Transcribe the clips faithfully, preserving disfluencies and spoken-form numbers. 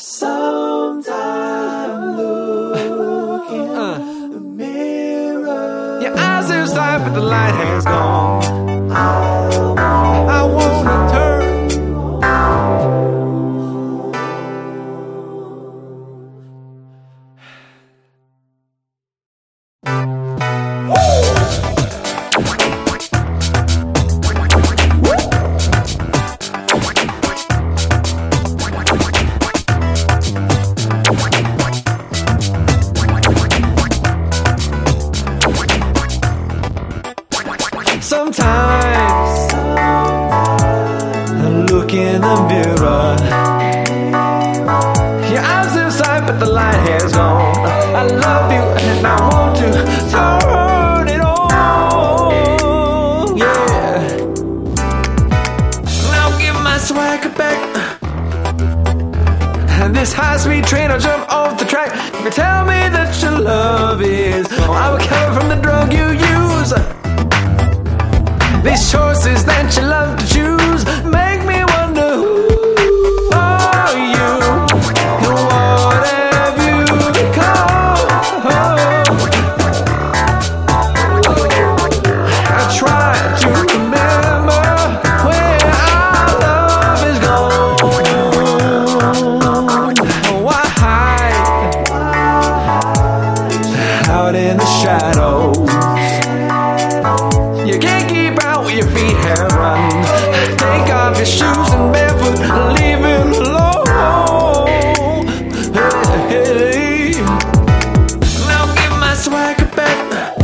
Sometime looking uh. in the mirror. Your eyes are sight, but the light has gone. I wanna turn. Sometimes I look in the mirror. Your eyes are sight, but the light has gone. I love you and I want to turn it on. Yeah. Now give my swagger back. And this high-speed train, I'll jump off the track. You tell me that your love is gone. I will recover from the drug you use. These choices that you love to choose make me wonder who are you and what have you become? I try to remember where our love is gone. Why hide out in the shadows? You can't keep out where your feet have run. Take off your shoes and barefoot, leave it alone. Hey, hey. Now give my swagger back.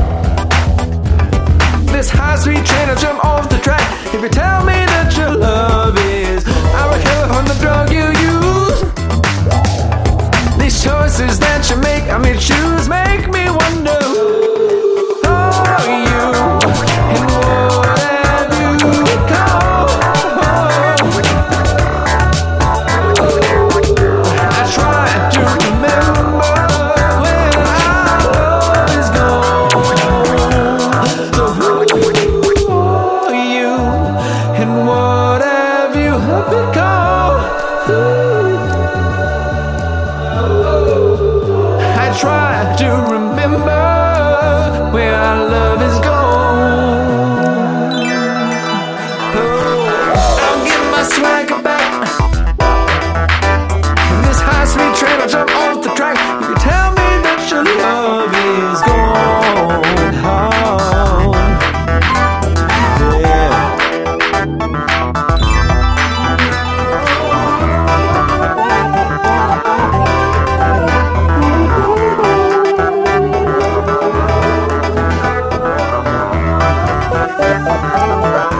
This high-speed train, I'll jump off the track. If you tell me that your love is, I recover from the drug you use. These choices that you make, I mean choose, make me wonder who are you? And what have you become? I try to remember when our love is gone. So who are you? And what have you become? I try to remember where our love is gone. Swagger back. In this high-speed train, I'll jump off the track. If you tell me that your love is gone, yeah.